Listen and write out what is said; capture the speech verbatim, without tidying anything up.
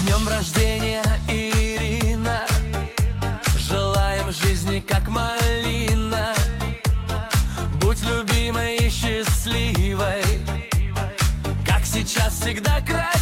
днем рождения, Ирина! Желаем жизни, как малина. Будь любимой и счастливой, как сейчас, всегда красивой.